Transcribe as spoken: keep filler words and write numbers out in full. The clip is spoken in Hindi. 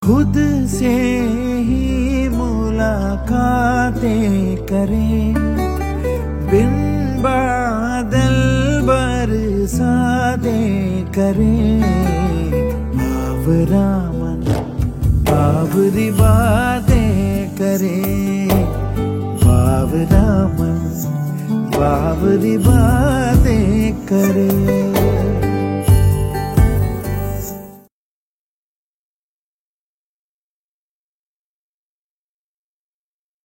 खुद से ही मुलाकातें करें, बिन बादल बरसातें करें। बावरा मन बावरी बातें करें, बावरा मन बावरी बातें करे।